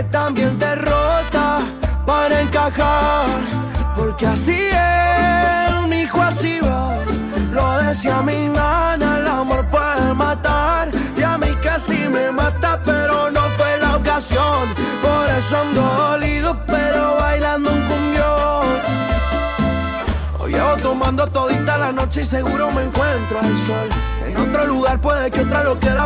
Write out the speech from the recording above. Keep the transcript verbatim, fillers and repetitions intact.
también derrota para encajar, porque así es, mi hijo, así va. Lo decía mi nana, el amor puede matar, y a mí casi me mata, pero no fue la ocasión. Por eso ando dolido, pero bailando un cumbión. Hoy llevo tomando todita la noche y seguro me encuentro al sol. En otro lugar puede que otra lo quiera